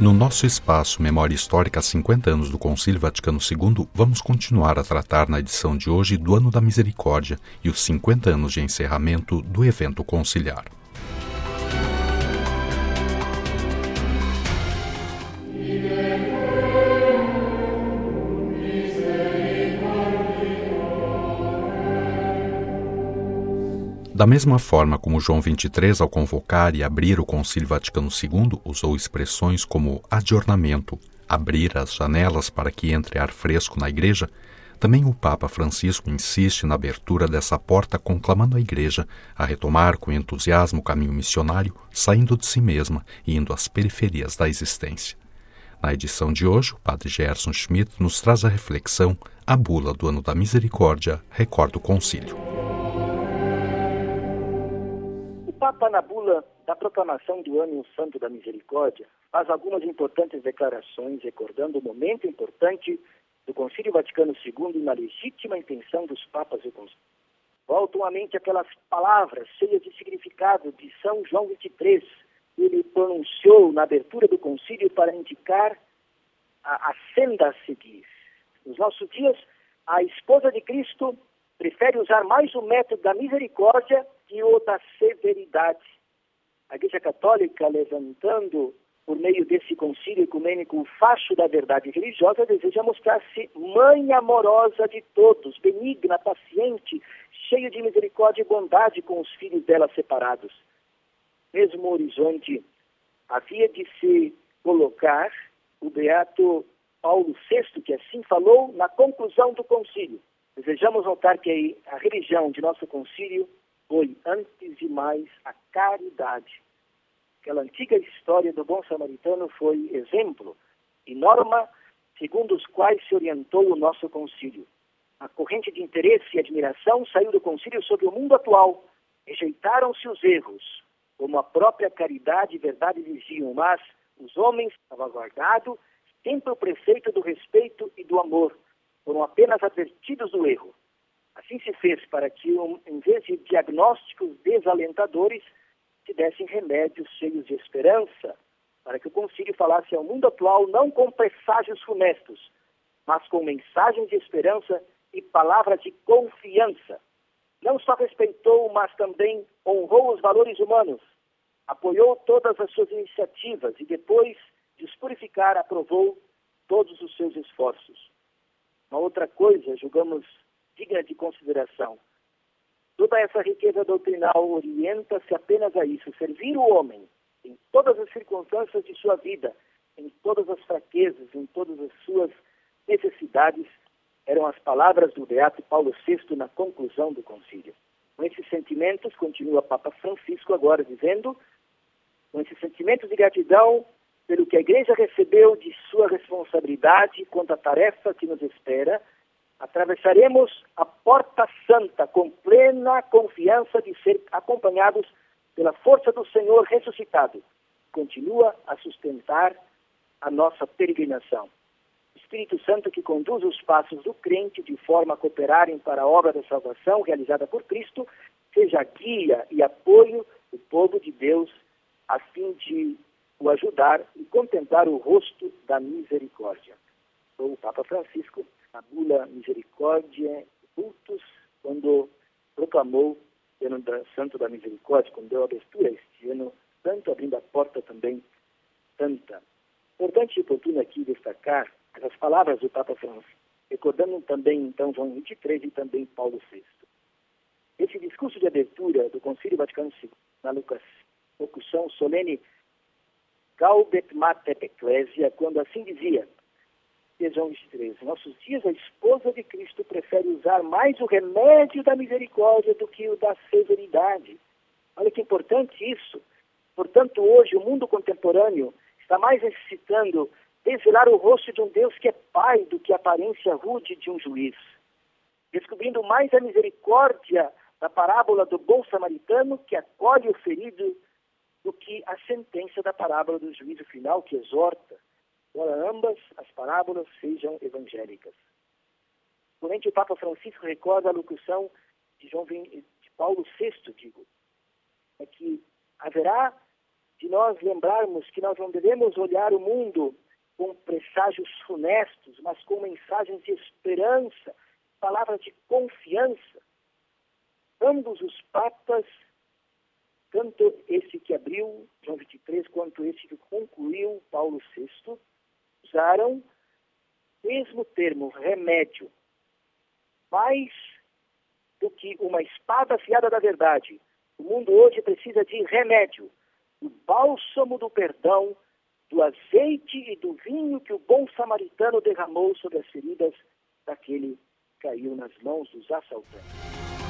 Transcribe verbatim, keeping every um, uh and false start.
No nosso espaço Memória Histórica há cinquenta anos do Concílio Vaticano segundo, vamos continuar a tratar na edição de hoje do Ano da Misericórdia e os cinquenta anos de encerramento do evento conciliar. Da mesma forma como João vinte e três, ao convocar e abrir o Concílio Vaticano segundo, usou expressões como adjornamento, abrir as janelas para que entre ar fresco na Igreja, também o Papa Francisco insiste na abertura dessa porta, conclamando a Igreja a retomar com entusiasmo o caminho missionário, saindo de si mesma e indo às periferias da existência. Na edição de hoje, o padre Gerson Schmidt nos traz a reflexão A Bula do Ano da Misericórdia, recorda o Concílio. O Papa, na bula da proclamação do Ano Santo da Misericórdia, faz algumas importantes declarações, recordando o momento importante do Concílio Vaticano segundo e na legítima intenção dos papas do Concílio. Voltam à mente aquelas palavras cheias de significado de São João vinte e três, que ele pronunciou na abertura do Concílio para indicar a, a senda a seguir. Nos nossos dias, a esposa de Cristo prefere usar mais o método da misericórdia que o da severidade. A Igreja Católica, levantando por meio desse concílio ecumênico o facho da verdade religiosa, deseja mostrar-se mãe amorosa de todos, benigna, paciente, cheia de misericórdia e bondade com os filhos dela separados. Mesmo horizonte havia de se colocar o beato Paulo sexto, que assim falou na conclusão do concílio. Desejamos notar que a religião de nosso concílio foi, antes de mais, a caridade. Aquela antiga história do bom samaritano foi exemplo e norma segundo os quais se orientou o nosso concílio. A corrente de interesse e admiração saiu do concílio sobre o mundo atual. Rejeitaram-se os erros, como a própria caridade e verdade exigiam, mas os homens, salvaguardado, sempre o preceito do respeito e do amor, foram apenas advertidos do erro. Assim se fez para que, um, em vez de diagnósticos desalentadores, se dessem remédios cheios de esperança, para que o concílio falasse ao mundo atual não com presságios funestos, mas com mensagens de esperança e palavras de confiança. Não só respeitou, mas também honrou os valores humanos, apoiou todas as suas iniciativas e depois de os purificar, aprovou todos os seus esforços. Uma outra coisa, julgamos digna de consideração. Toda essa riqueza doutrinal orienta-se apenas a isso, servir o homem em todas as circunstâncias de sua vida, em todas as fraquezas, em todas as suas necessidades, eram as palavras do beato Paulo sexto na conclusão do concílio. Com esses sentimentos, continua Papa Francisco agora dizendo, com esses sentimentos de gratidão pelo que a Igreja recebeu de sua responsabilidade quanto à tarefa que nos espera, atravessaremos a porta santa com plena confiança de ser acompanhados pela força do Senhor ressuscitado. Continua a sustentar a nossa peregrinação. O Espírito Santo que conduz os passos do crente de forma a cooperarem para a obra da salvação realizada por Cristo, seja guia e apoio do povo de Deus a fim de o ajudar e contemplar o rosto da misericórdia. O Papa Francisco, a bula Misericórdia Cultus, quando proclamou o ano da, Santo da Misericórdia, quando deu abertura este ano, tanto abrindo a porta também santa. Importante e oportuno aqui destacar as palavras do Papa Francisco, recordando também então João vinte e três e também Paulo sexto. Esse discurso de abertura do Concílio Vaticano segundo, na locução solene Gaudete Mater Ecclesia, quando assim dizia, João vinte e três, em nossos dias a esposa de Cristo prefere usar mais o remédio da misericórdia do que o da severidade. Olha que importante isso. Portanto, hoje o mundo contemporâneo está mais necessitando desvelar o rosto de um Deus que é Pai do que a aparência rude de um juiz. Descobrindo mais a misericórdia da parábola do bom samaritano que acolhe o ferido do que a sentença da parábola do juízo final que exorta. Ora, ambas as parábolas sejam evangélicas. Porém, o Papa Francisco recorda a locução de, João, de Paulo sexto, digo, é que haverá de nós lembrarmos que nós não devemos olhar o mundo com presságios funestos, mas com mensagens de esperança, palavras de confiança. Ambos os papas, tanto esse que abriu, João vinte e três, quanto esse que concluiu, Paulo sexto, usaram o mesmo termo, remédio. Mais do que uma espada afiada da verdade, o mundo hoje precisa de remédio, do bálsamo do perdão, do azeite e do vinho que o bom samaritano derramou sobre as feridas daquele que caiu nas mãos dos assaltantes.